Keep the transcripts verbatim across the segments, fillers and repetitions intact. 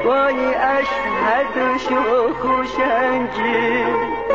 وای اشهد شوخ و شنجی.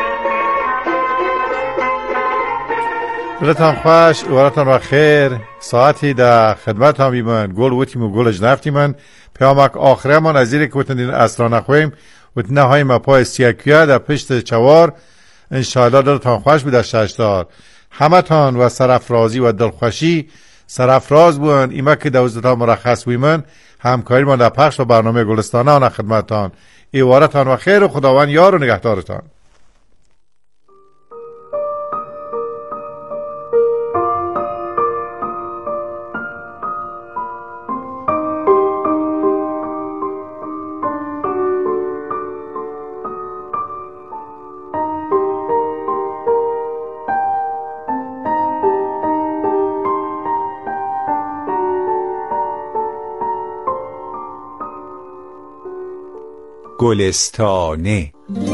دلتان خوش، اوارتان و خیر. ساعتی در خدمت هم بیمن گل وطیم و گلش نفتیم من پیامک آخره من از ایره که وطن دین اصلا نخویم وطن های مپای سیاکیه در پشت چوار. انشاءالله دلتان خوش بیده ششدار همه تان و سرافرازی و دلخوشی سرافراز بون. ایما که دوزدتان مرخص بیمن همکاری من در پخش و برنامه گلستانه آن خدمتان. ایوارتان و خیر و خداوند یار و نگهدارتان. گلستانه.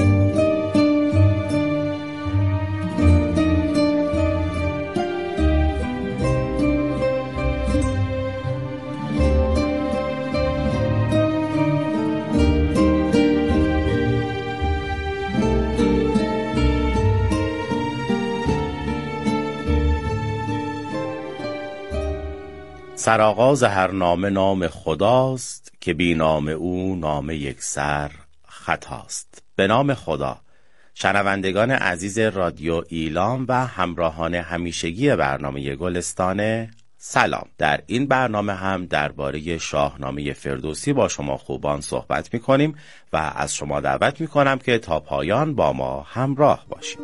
سرآغاز هر نامه نام خداست که بی نام او نام یک سر خطاست. به نام خدا. شنوندگان عزیز رادیو ایلام و همراهان همیشگی برنامه گلستانه، سلام. در این برنامه هم درباره شاهنامه فردوسی با شما خوبان صحبت می کنیم و از شما دعوت می کنم که تا پایان با ما همراه باشید.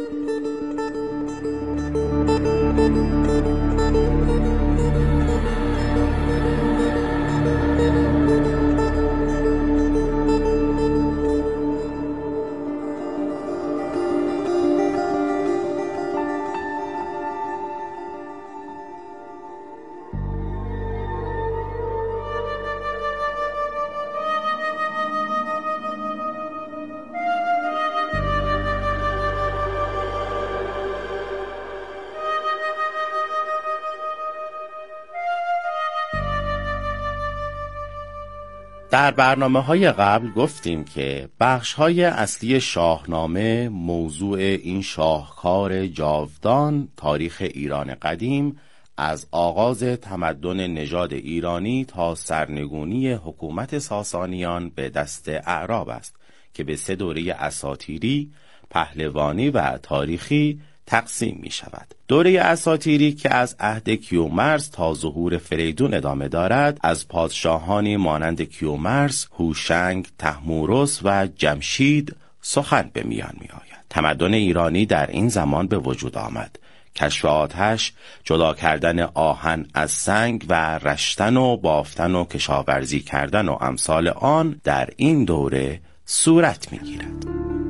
در برنامه‌های قبل گفتیم که بخش‌های اصلی شاهنامه موضوع این شاهکار جاودان تاریخ ایران قدیم از آغاز تمدن نژاد ایرانی تا سرنگونی حکومت ساسانیان به دست اعراب است که به سه دوره اساطیری، پهلوانی و تاریخی تقسیم می شود. دوره اساطیری که از عهد کیومرث تا ظهور فریدون ادامه دارد، از پادشاهانی مانند کیومرث، هوشنگ، طهمورث و جمشید سخن به میان می آید. تمدن ایرانی در این زمان به وجود آمد. کشف آتش، جدا کردن آهن از سنگ و رشتن و بافتن و کشاورزی کردن و امثال آن در این دوره صورت می گیرد.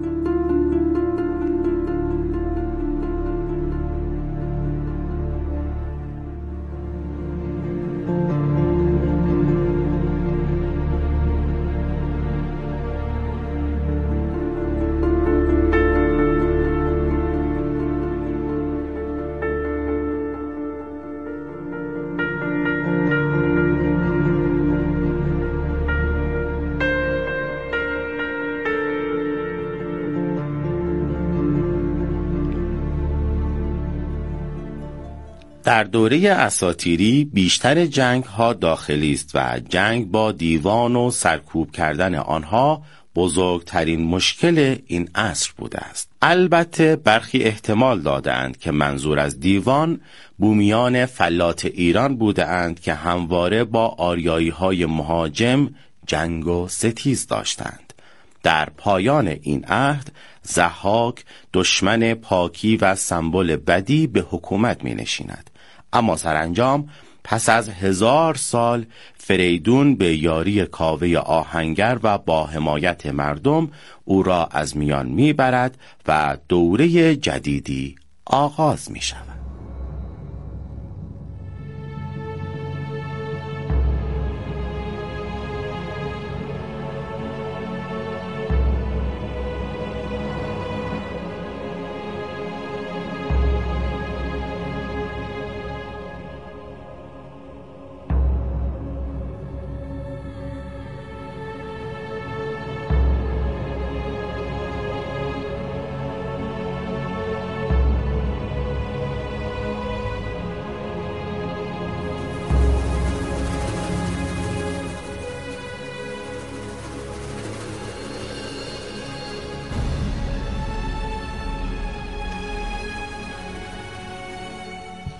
در دوره اساطیری بیشتر جنگ ها داخلی است و جنگ با دیوان و سرکوب کردن آنها بزرگترین مشکل این عصر بوده است. البته برخی احتمال دادند که منظور از دیوان بومیان فلات ایران بوده اند که همواره با آریایی های مهاجم جنگ و ستیز داشتند. در پایان این عهد ضحاک دشمن پاکی و سمبل بدی به حکومت می نشیند. اما سرانجام پس از هزار سال فریدون به یاری کاوه آهنگر و با حمایت مردم او را از میان می برد و دوره جدیدی آغاز می شود.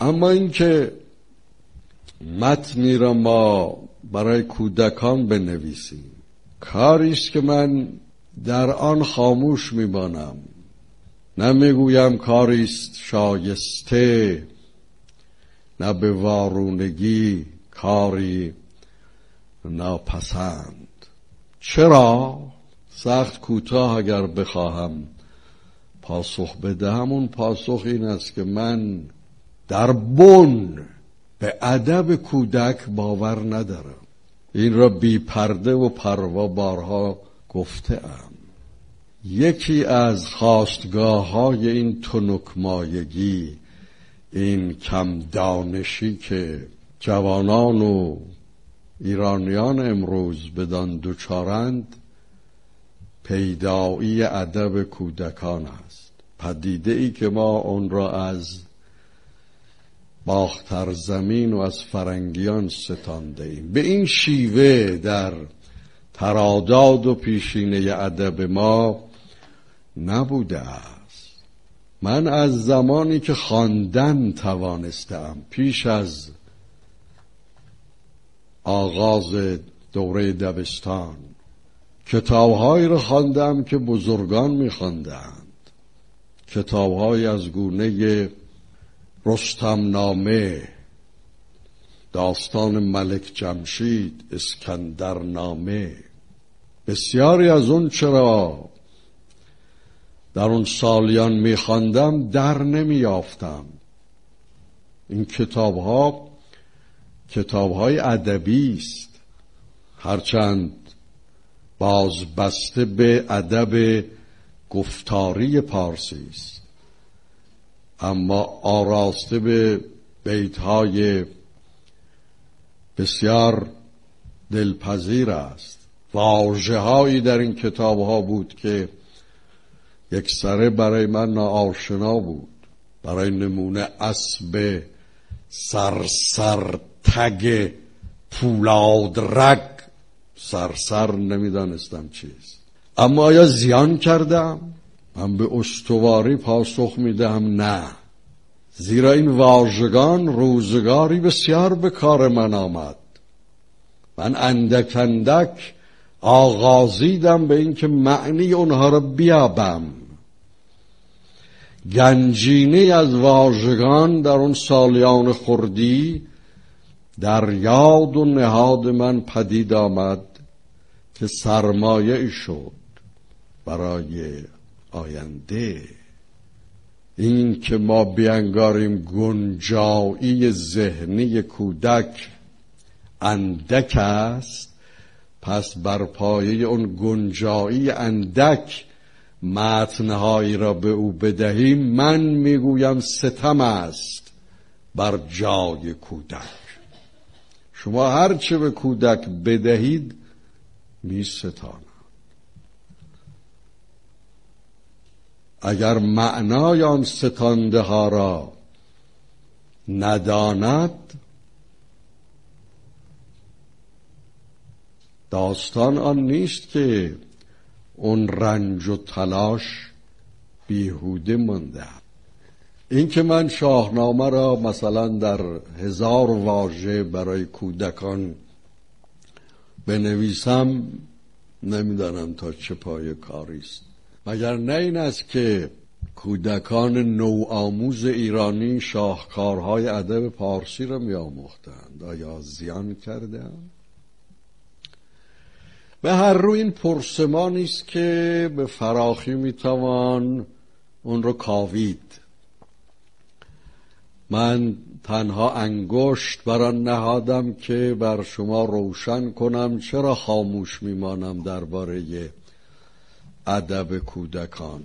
اما اینکه متنی را ما برای کودکان بنویسیم، کاری است که من در آن خاموش میمانم، نمیگویم کاری است شایسته، نه به وارونگی کاری ناپسند. چرا؟ سخت کوتاه اگر بخواهم پاسخ بدهم، اون پاسخ این است که من در بن به ادب کودک باور ندارم. این را بی پرده و پروا بارها گفته‌ام. یکی از خاستگاه های این تنکمایگی، این کم دانشی که جوانان و ایرانیان امروز بدان دوچارند، پیدایی ادب کودکان است. پدیده ای که ما اون را از باختر زمین و از فرنگیان ستانده ایم. به این شیوه در تراداد و پیشینه ادب ما نبوده است. من از زمانی که خواندن توانستم، پیش از آغاز دوره دبستان، کتاب‌هایی را خواندم که بزرگان می‌خواندند. کتاب‌های از گونه رستم نامه، داستان ملک جمشید، اسکندر نامه. بسیاری از اون چرا در اون سالیان می‌خواندم در نمی‌یافتم. این کتاب‌ها کتاب‌های ادبی است، هرچند باز بسته به ادب گفتاری پارسی است، اما آراسته به بیت‌های بسیار دلپذیر است. واژه‌هایی در این کتاب‌ها بود که یک سره برای من ناآشنا بود. برای نمونه اسب سرسر تگ پولاد رگ، سرسر نمیدانستم چیست. اما آیا زیان کردم؟ من به استواری پاسخ میدهم نه، زیرا این واژگان روزگاری بسیار به کار من آمد. من اندک اندک آغازیدم به این که معنی اونها را بیابم. گنجینه از واژگان در اون سالیان خردی در یاد و نهاد من پدید آمد که سرمایه شد برای آینده. این که ما بیانگاریم گنجایی ذهنی کودک اندک است، پس بر پایه اون گنجایی اندک متنهایی را به او بدهیم، من میگویم ستم است بر جای کودک. شما هرچه به کودک بدهید می ستاند. اگر معنای آن ستانده ها را نداند، داستان آن نیست که اون رنج و تلاش بیهوده مانده. این که من شاهنامه را مثلا در هزار واژه برای کودکان بنویسم، نمیدانم تا چه پای کاری است. مگر نه این است که کودکان نوآموز ایرانی شاهکارهای ادب پارسی را می‌آموختند؟ آیا زیان کردند؟ به هر روی این پرسمانی است که به فراخی میتوان اون رو کاوید. من تنها انگشت بر آن نهادم که بر شما روشن کنم چرا خاموش میمانم درباره ادب کودکان.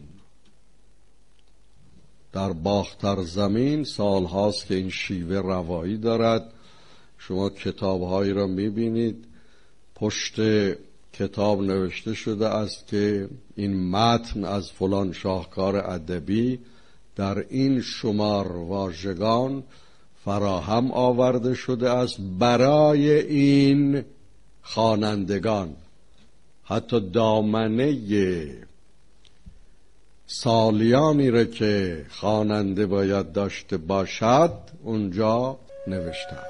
در باختر زمین سال هاست که این شیوه روایی دارد. شما کتابهایی را میبینید پشت کتاب نوشته شده است که این متن از فلان شاهکار ادبی در این شمار واژگان فراهم آورده شده است برای این خوانندگان. حتی دامنه سالیانی را که خواننده باید داشته باشد اونجا نوشتم.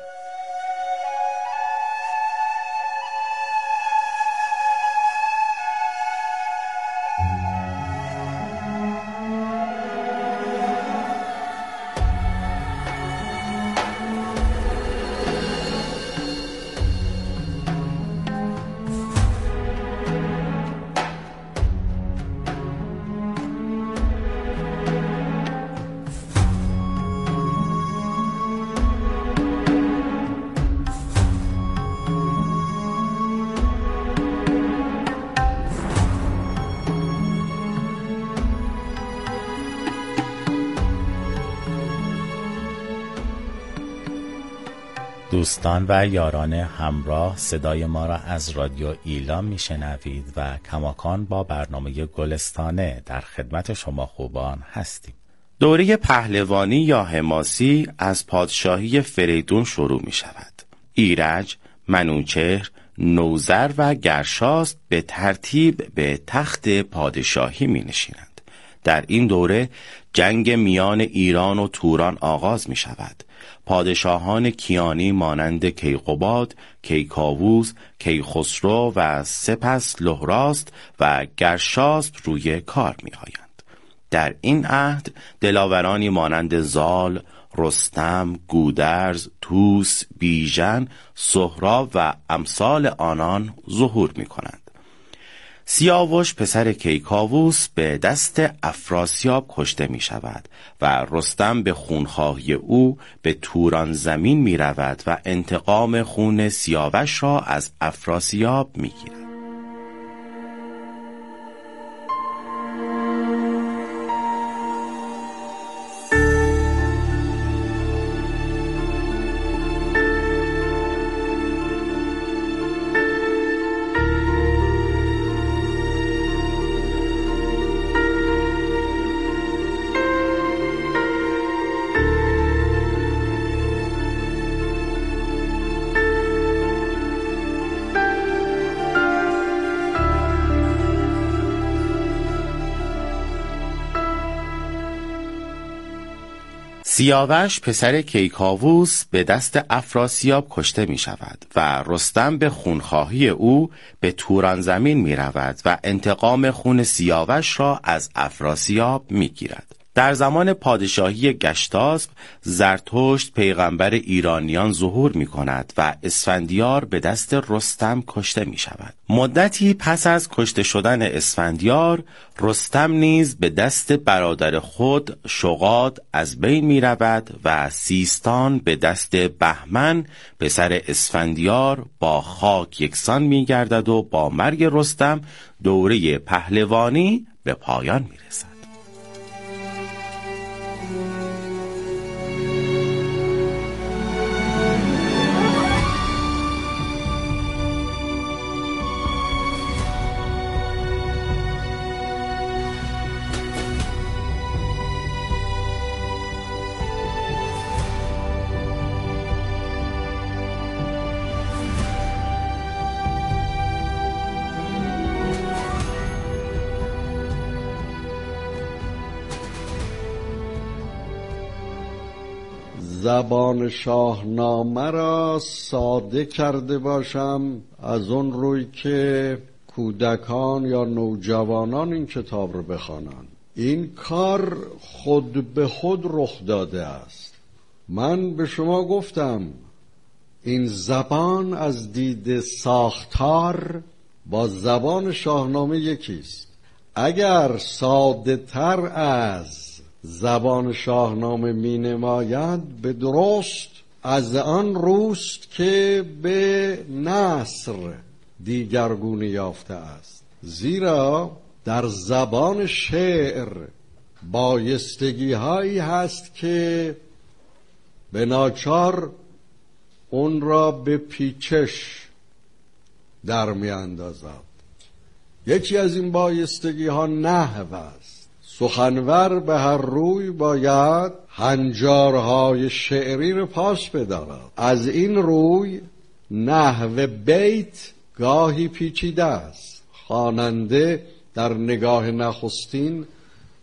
دوستان و یاران همراه، صدای ما را از رادیو ایلام میشنوید و کماکان با برنامه گلستانه در خدمت شما خوبان هستیم. دوره پهلوانی یا حماسی از پادشاهی فریدون شروع می شود. ایرج، منوچهر، نوذر و گرشاسب به ترتیب به تخت پادشاهی می نشینند. در این دوره جنگ میان ایران و توران آغاز می شود. پادشاهان کیانی مانند کیقباد، کیکاووس، کیخسرو و سپس لهراست و گرشاسب روی کار می آیند. در این عهد دلاورانی مانند زال، رستم، گودرز، طوس، بیژن، سهراب و امثال آنان ظهور می کنند. سیاوش پسر کیکاووس به دست افراسیاب کشته می شود و رستم به خونخواهی او به توران زمین می رود و انتقام خون سیاوش را از افراسیاب می گیرد. سیاوش پسر کیکاووس به دست افراسیاب کشته می شود و رستم به خونخواهی او به توران زمین می رود و انتقام خون سیاوش را از افراسیاب می گیرد. در زمان پادشاهی گشتاسب زرتشت پیغمبر ایرانیان ظهور می کند و اسفندیار به دست رستم کشته می شود. مدتی پس از کشته شدن اسفندیار، رستم نیز به دست برادر خود شغاد از بین می رود و سیستان به دست بهمن پسر اسفندیار با خاک یکسان می گردد و با مرگ رستم دوره پهلوانی به پایان می رسد. زبان شاهنامه را ساده کرده باشم از اون روی که کودکان یا نوجوانان این کتاب رو بخوانند. این کار خود به خود رخ داده است. من به شما گفتم این زبان از دید ساختار با زبان شاهنامه یکیست. اگر ساده تر از زبان شاهنامه می نماید، به درست از آن روست که به نثر دیگرگونی یافته است. زیرا در زبان شعر بایستگی هایی هست که به ناچار اون را به پیچش در می اندازد. یکی از این بایستگی ها نحو است. سخنور به هر روی باید هنجارهای شعری رو پاس بدارد. از این روی نحو بیت گاهی پیچیده است. خواننده در نگاه نخستین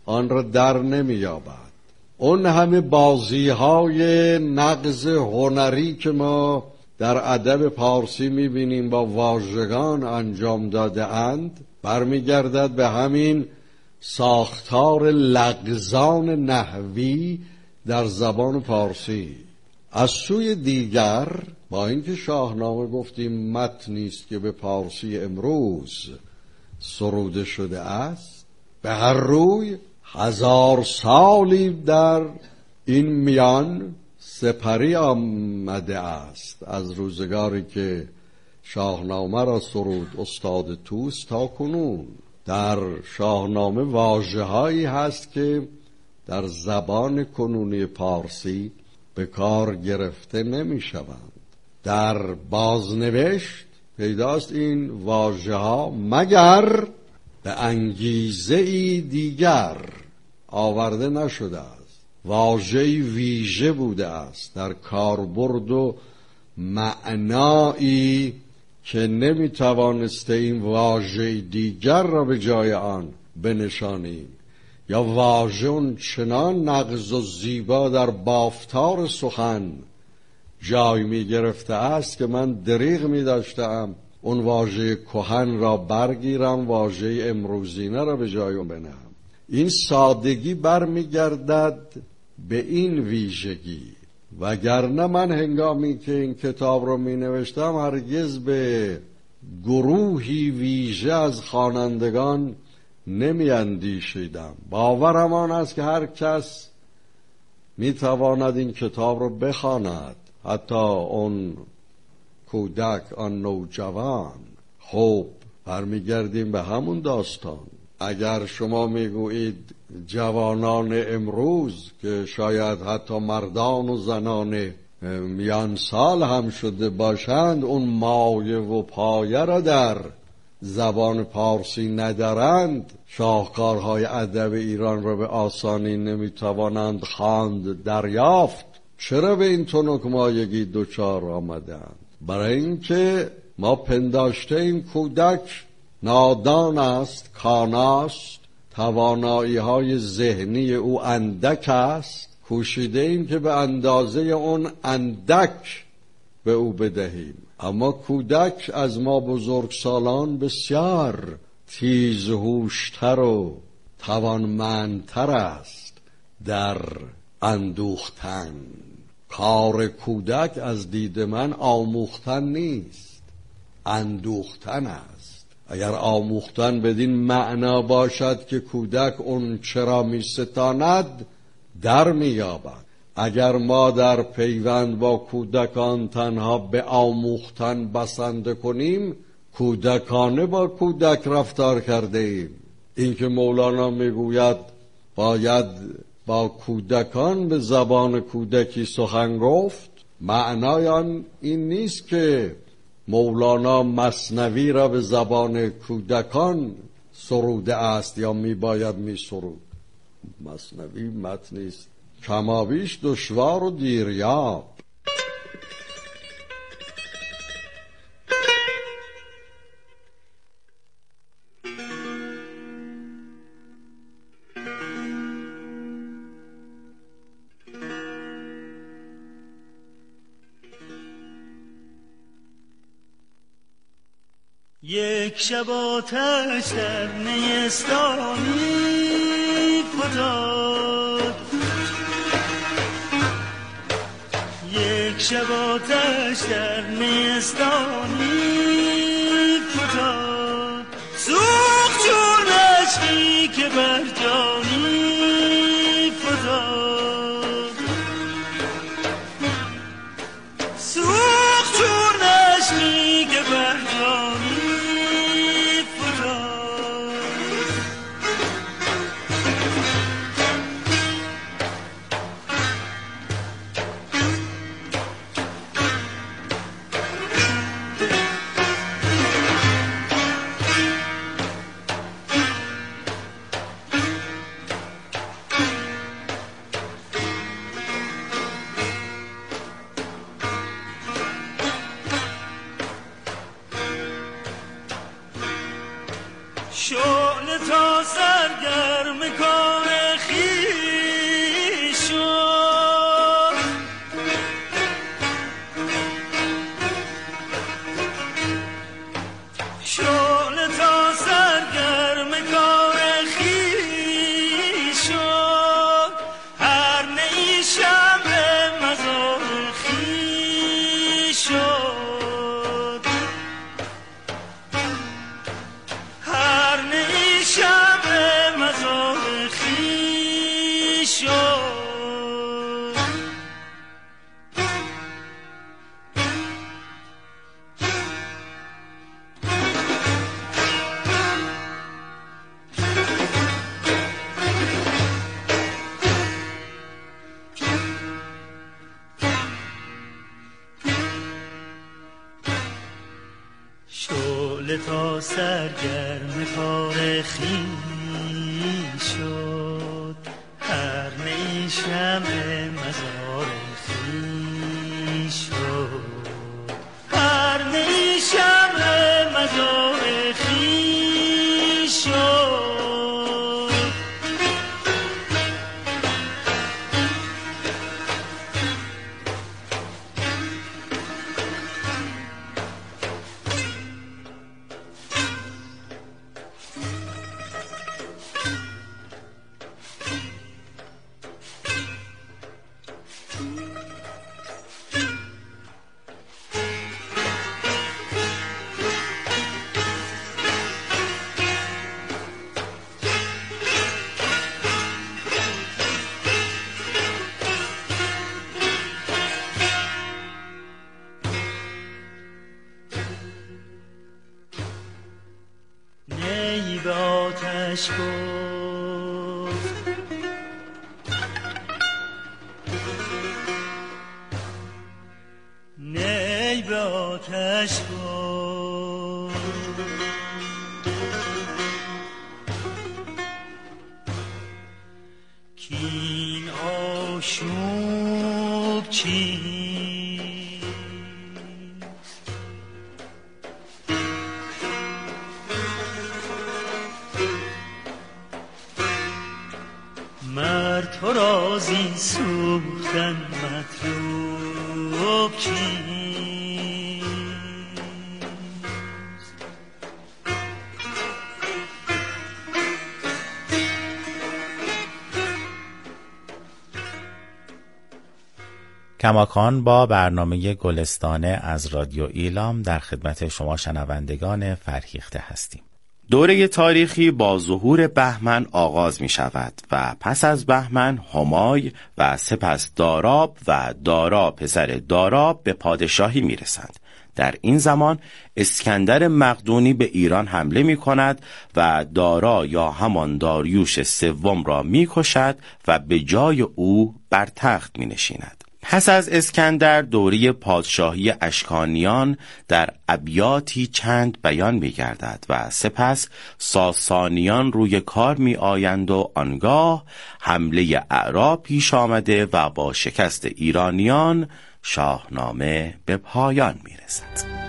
آن را در نمی‌یابد. اون همه بازی‌های نقض هنری که ما در ادب پارسی می‌بینیم با واژگان انجام داده اند برمیگردد به همین ساختار لغزان نحوی در زبان پارسی. از سوی دیگر با اینکه شاهنامه گفتیم متنی است که به پارسی امروز سروده شده است، به هر روی هزار سالی در این میان سپری آمده است. از روزگاری که شاهنامه را سرود استاد طوس تا کنون در شاهنامه واژه‌هایی هست که در زبان کنونی پارسی به کار گرفته نمی شوند. در بازنوشت پیداست این واژه‌ها مگر به انگیزه‌ای دیگر آورده نشده است، واژه‌ای ویژه بوده است در کاربرد و معنایی که نمی توانسته این واژه دیگر را به جای آن بنشانیم، یا واژه اون چنان نغز و زیبا در بافتار سخن جای می گرفته است که من دریغ می داشتم اون واژه کهن را برگیرم، واژه امروزینه را به جای اون بنهم. این سادگی برمیگردد به این ویژگی، وگرنه من هنگامی که این کتاب رو می نوشتم هرگز به گروهی ویژه از خوانندگان نمی اندیشیدم. باورم آن است که هر کس می تواند این کتاب رو بخواند، حتی اون کودک، آن نوجوان. خب برمیگردیم به همون داستان. اگر شما میگویید جوانان امروز که شاید حتی مردان و زنان میان سال هم شده باشند اون مایه و پایه را در زبان پارسی ندارند، شاهکارهای ادب ایران را به آسانی نمیتوانند خواند، دریافت، چرا به این تنک مایگی دوچار آمدند؟ برای اینکه ما پنداشته این کودک نادان است، کاناست، توانایی های ذهنی او اندک است، کوشیده ایم که به اندازه اون اندک به او بدهیم. اما کودک از ما بزرگسالان بسیار تیزهوشتر و توانمندتر است در اندوختن. کار کودک از دید من آموختن نیست، اندوختن است. اگر آموختن بدین معنا باشد که کودک اون چرا می ستاند در می یابد. اگر ما در پیوند با کودکان تنها به آموختن بسنده کنیم، کودکانه با کودک رفتار کرده ایم. این که مولانا میگوید باید با کودکان به زبان کودکی سخن گفت، معنای آن این نیست که مولانا مثنوی را به زبان کودکان سروده است یا میباید میسرود. مثنوی متنی است کمابیش دشوار و دیریاب. یک شب آتش در نیستانی فتاد، یک شب آتش در نیستانی فتاد، سوخت چون عشقی که بر جانی فتاد، سوخت چون عشقی که بر جانی شعله تا سرگرم کاره سرگرم کار خویش شد، هر نی شمع مزار خویش شد، هر نی شمع مزار خویش شد. نی به آتش گفت نی به آتش گفت کین آشوب چی مرد تو رازی سوختن مطلوب چیست؟ کماکان با برنامه گلستانه از رادیو ایلام در خدمت شما شنوندگان فرهیخته هستیم. دوره تاریخی با ظهور بهمن آغاز می شود و پس از بهمن همای و سپس داراب و دارا پسر داراب به پادشاهی می رسند. در این زمان اسکندر مقدونی به ایران حمله می کند و دارا یا همان داریوش سوم را می کشد و به جای او بر تخت می نشیند. پس از اسکندر دوره پادشاهی اشکانیان در ابیاتی چند بیان می گردد و سپس ساسانیان روی کار می آیند و آنگاه حمله اعراب پیش آمده و با شکست ایرانیان شاهنامه به پایان می رسد.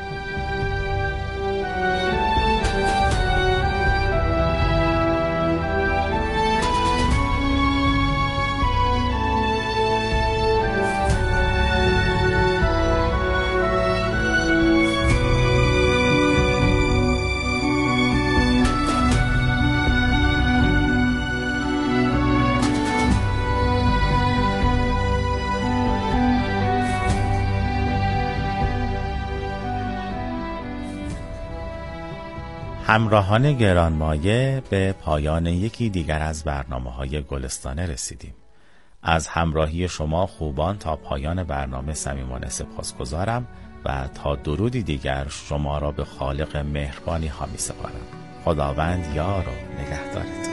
همراهان گرانمایه، به پایان یکی دیگر از برنامه‌های گلستانه رسیدیم. از همراهی شما خوبان تا پایان برنامه صمیمانه سپاسگزارم و تا درودی دیگر شما را به خالق مهربانی ها می سپارم. خداوند یار و نگهدارتون.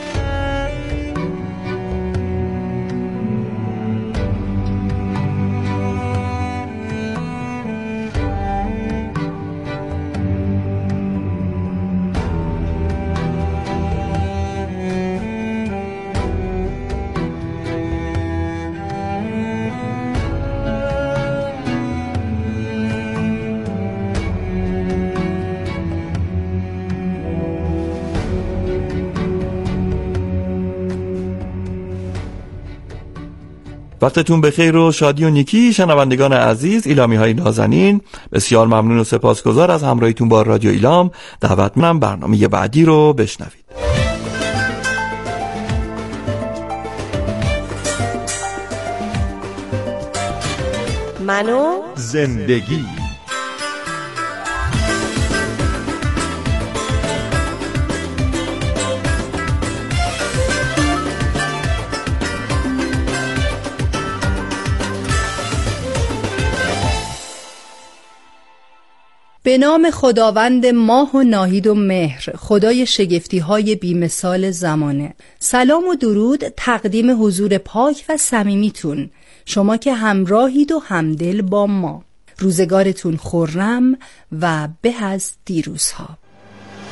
وقتتون بخیر و شادی و نیکی شنوندگان عزیز، ایلامی های نازنین. بسیار ممنون و سپاسگزار از همراهیتون با رادیو ایلام. دعوت می‌کنم برنامه بعدی رو بشنوید. منو زندگی. به نام خداوند ماه و ناهید و مهر، خدای شگفتی های بی‌مثال زمانه. سلام و درود تقدیم حضور پاک و صمیمیتون، شما که همراهید و همدل با ما. روزگارتون خرم و به از دیروزها.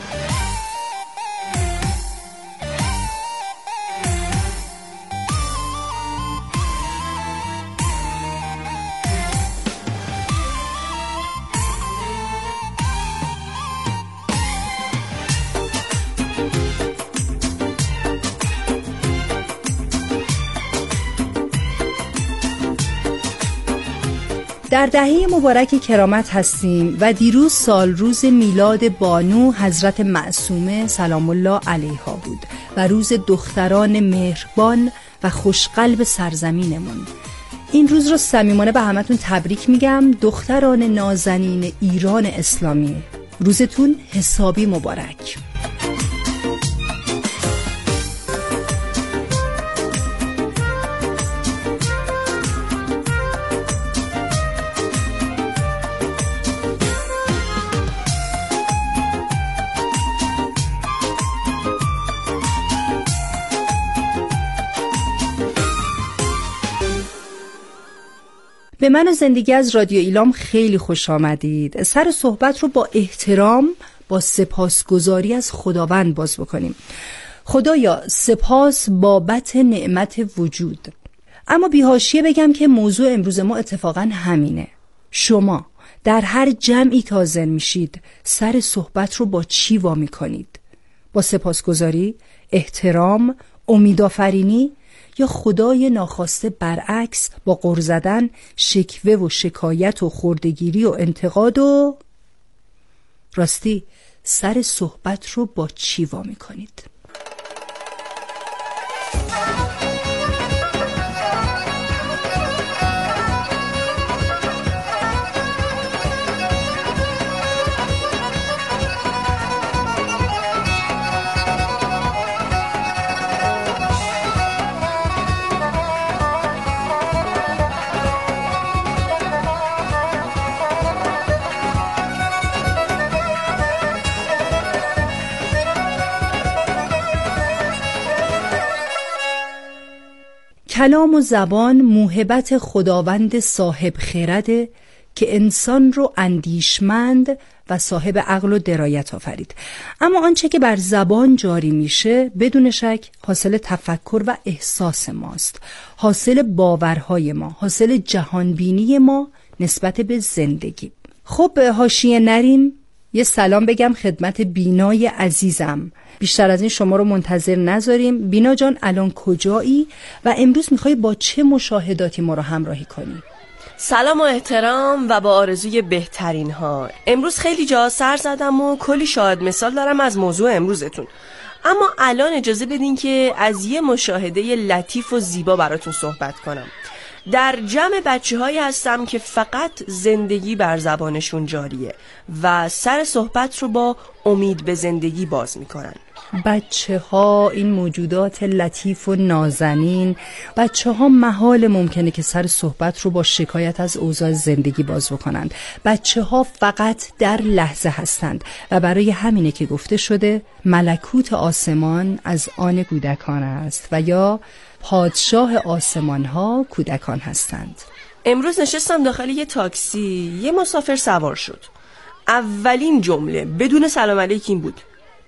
در دهه مبارک کرامت هستیم و دیروز سال روز میلاد بانو حضرت معصومه سلام الله علیها بود و روز دختران مهربان و خوشقلب سرزمینمون. این روز رو صمیمانه به همتون تبریک میگم. دختران نازنین ایران اسلامی، روزتون حسابی مبارک. به من و زندگی از رادیو ایلام خیلی خوش آمدید. سر صحبت رو با احترام، با سپاسگزاری از خداوند باز بکنیم. خدایا سپاس بابت نعمت وجود. اما بی‌حاشیه بگم که موضوع امروز ما اتفاقا همینه. شما در هر جمعی که حاضر میشید سر صحبت رو با چی وا میکنید؟ با سپاسگزاری، احترام، امیدآفرینی، یا خدای ناخواسته برعکس با غر زدن، شکوه و شکایت و خردگیری و انتقاد و راستی سر صحبت رو با چی وا میکنید؟ کلام و زبان موهبت خداوند صاحب خرده که انسان رو اندیشمند و صاحب عقل و درایت آفرید. اما آنچه که بر زبان جاری میشه بدون شک حاصل تفکر و احساس ماست، حاصل باورهای ما، حاصل جهانبینی ما نسبت به زندگی. خب حاشیه نریم، یه سلام بگم خدمت بینای عزیزم. بیشتر از این شما رو منتظر نذاریم. بینا جان الان کجایی و امروز میخوای با چه مشاهداتی ما رو همراهی کنی؟ سلام و احترام و با آرزوی بهترین ها. امروز خیلی جا سر زدم و کلی شاهد مثال دارم از موضوع امروزتون، اما الان اجازه بدین که از یه مشاهده لطیف و زیبا براتون صحبت کنم. در جمع بچه هایی هستم که فقط زندگی بر زبانشون جاریه و سر صحبت رو با امید به زندگی باز میکنن. بچه ها، این موجودات لطیف و نازنین، بچه ها محال ممکنه که سر صحبت رو با شکایت از اوضاع زندگی باز بکنند. بچه ها فقط در لحظه هستند و برای همینه که گفته شده ملکوت آسمان از آن کودکان است و یا پادشاه آسمان ها کودکان هستند. امروز نشستم داخل یه تاکسی، یه مسافر سوار شد. اولین جمله بدون سلام علیک این بود: